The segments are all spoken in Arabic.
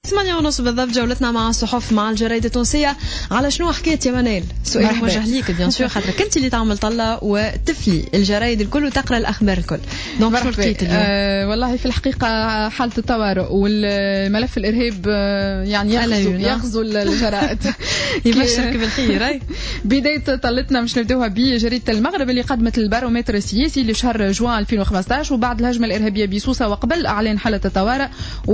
8:30 بالضبط جولتنا مع الصحف مع الجرايد التونسية. على شنو حكيت يا منال؟ سؤال موجه ليك بيان سور خاطرك انت اللي تعمل طلة وتفلي الجرايد الكل وتقرا الاخبار الكل. دونك شو حكيت اليوم؟ والله في الحقيقة حالة الطوارئ والملف الإرهاب يعني يغزو الجرائد. يبشرك بالخير. بداية طلتنا مش نبدوها بجريدة المغرب اللي قدمت البارومتر السياسي لشهر جوان 2015 وبعد الهجمة الإرهابية بسوسة وقبل أعلان حالة الطوارئ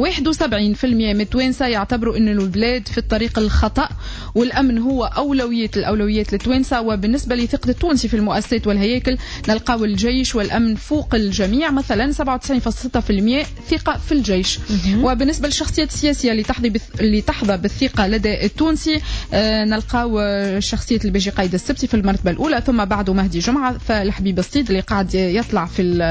71% من التوانسة يعتبروا أن البلاد في الطريق الخطأ والأمن هو الأولويات للتوانسة. وبالنسبة لثقة التونسي في المؤسسات والهياكل نلقاو الجيش والأمن فوق الجميع، مثلا 97.6% ثقة في الجيش. وبالنسبة للشخصيات السياسية اللي تحظى بالثقة لدى التونسي نلقاو شخصية البيجي قايد السبتي في المرتبة الأولى، ثم بعده مهدي جمعة، فالحبيب الصيد اللي قاعد يطلع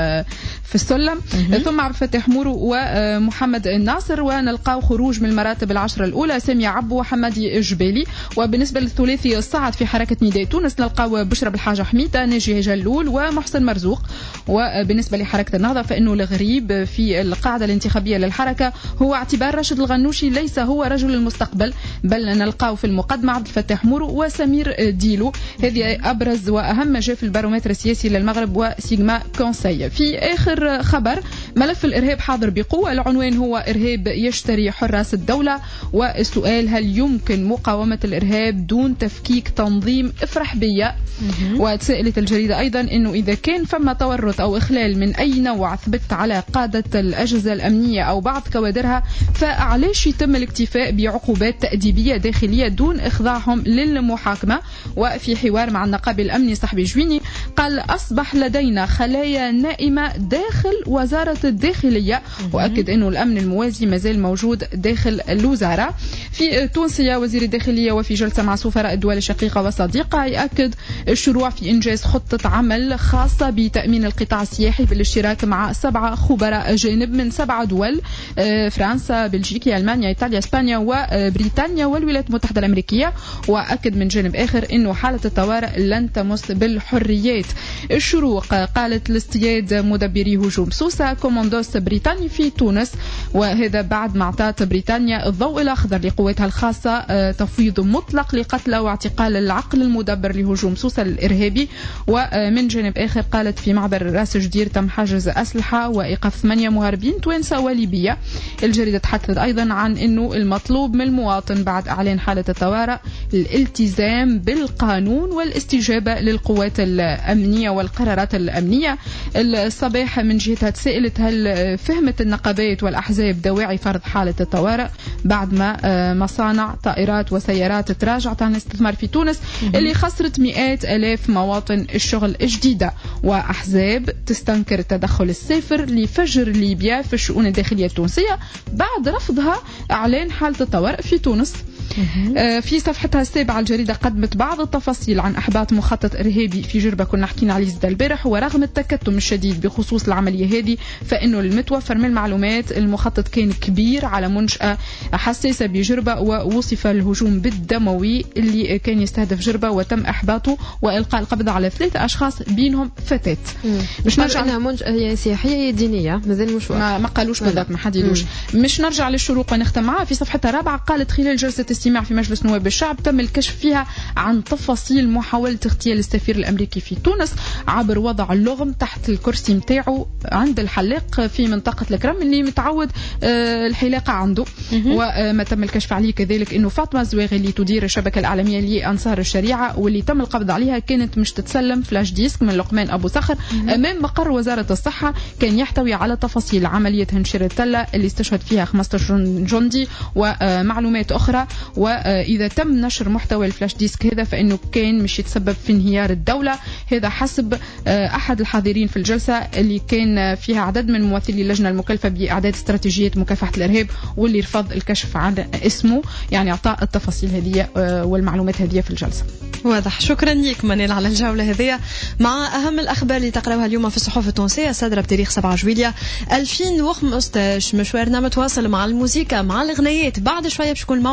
في السلم، ثم عبد الفتاح مورو ومحمد الناصر، ونلقاو خروج من المراتب العشرة الأولى سامية عبو وحمادي الجبالي. وبالنسبة للثلاثي الصاعد في حركة نداء تونس نلقاو بشرى بالحاجة حميدة، ناجي جلول ومحسن مرزوق. وبالنسبة لحركة النهضة فإنه الغريب في القاعدة الانتخابية للحركة هو اعتبار راشد الغنوشي ليس هو رجل المستقبل، بل نلقاو في المقدمة عبد الفتاح مورو وسمير ديلو. هذه أبرز وأهم ما جاء في البارومتر السياسي للمغرب وسيجما كونسي. في آخر خبر ملف الإرهاب حاضر بقوة، العنوان هو إرهاب يشتري حراس الدولة، والسؤال هل يمكن مقاومة الإرهاب دون تفكيك تنظيم افرح بيا. وتسألت الجريدة أيضا أنه إذا كان فما تورط أو إخلال من أي نوع ثبت على قادة الأجهزة الأمنية أو بعض كوادرها فعليش يتم الاكتفاء بعقوبات تأديبية داخلية دون إخضاعهم للمحاكمة. وفي حوار مع النقابي الأمني صاحبي جويني قال أصبح لدينا خلايا نائمة داخل وزارة الداخلية، وأكد أنه الأمن الموازي مازال موجود داخل الوزارة. في تونسية وزير الداخلية وفي جلسة مع سفراء الدول الشقيقة والصديقة يأكد الشروع في إنجاز خطة عمل خاصة بتأمين القطاع السياحي بالاشتراك مع 7 خبراء أجانب من 7 دول، فرنسا، بلجيكا، ألمانيا، إيطاليا، إسبانيا وبريطانيا والولايات المتحدة الأمريكية. وأكد من جانب آخر أنه حالة الطوارئ لن تمس بالحريات. الشروق قالت لاصطياد مدبري هجوم سوسة كوماندوس بريطاني في تونس، وهذا بعد ما اعطت بريطانيا الضوء الأخضر لقواتها الخاصة تفويض مطلق لقتل واعتقال العقل المدبر لهجوم سوسة الإرهابي. ومن جانب آخر قالت في معبر راس جدير تم حجز أسلحة وإيقاف 8 مهربين توانسة وليبية. الجريدة تحدثت أيضا عن أنه المطلوب من المواطن بعد إعلان حالة الطوارئ الالتزام بالقانون والاستجابة للقوات الأمنية والقرارات الأمنية. الصباح من جهتها تسألت هل فهمت النقابات والأحزاب دواعي فرض حالة الطوارئ بعد ما مصانع طائرات وسيارات تراجعت عن الاستثمار في تونس اللي خسرت مئات آلاف مواطن الشغل الجديدة، وأحزاب تستنكر التدخل السافر لفجر ليبيا في الشؤون الداخلية التونسية بعد رفضها إعلان حالة الطوارئ في تونس. في صفحتها السابعة الجريدة قدمت بعض التفاصيل عن أحباط مخطط إرهابي في جربة كنا حكينا عليه زاد البارح. ورغم التكتم الشديد بخصوص العملية هذه فإنه المتوفر من المعلومات المخطط كان كبير على منشأة حساسة بجربة، ووصف الهجوم بالدموي اللي كان يستهدف جربة وتم إحباطه وإلقاء القبض على 3 أشخاص بينهم فتاة. مش نرجع انها منشأة سياحية دينية مازال مش ما قالوش بالضبط، ما حددوش. مش نرجع للشروق ونختم معها. في صفحتها الرابعة قالت خلال جلسة استماع في مجلس نواب الشعب تم الكشف فيها عن تفاصيل محاولة اغتيال السفير الأمريكي في تونس عبر وضع اللغم تحت الكرسي متاعه عند الحلاق في منطقة الكرم اللي متعود الحلاقة عنده. وما تم الكشف عليه كذلك انه فاطمة الزواغي اللي تدير الشبكة الإعلامية لأنصار الشريعة واللي تم القبض عليها كانت مش تتسلم فلاش ديسك من لقمان أبو صخر أمام مقر وزارة الصحة كان يحتوي على تفاصيل عملية هنشير التلة اللي استشهد فيها 15 جندي ومعلومات أخرى. وإذا تم نشر محتوى الفلاش ديسك هذا فإنه كان مش يتسبب في انهيار الدولة، هذا حسب أحد الحاضرين في الجلسة اللي كان فيها عدد من ممثلي اللجنة المكلفة بإعداد استراتيجية مكافحة الإرهاب واللي رفض الكشف عن اسمه، يعني أعطاء التفاصيل هذه والمعلومات هذه في الجلسة. واضح. شكرا لك منال على الجولة هذه مع أهم الأخبار اللي تقرأوها اليوم في الصحف التونسية صادرة بتاريخ 7 جويلية 2015. مشوارنا متواصل مع الموسيقى مع الغنيات. بعد شوية باش يكون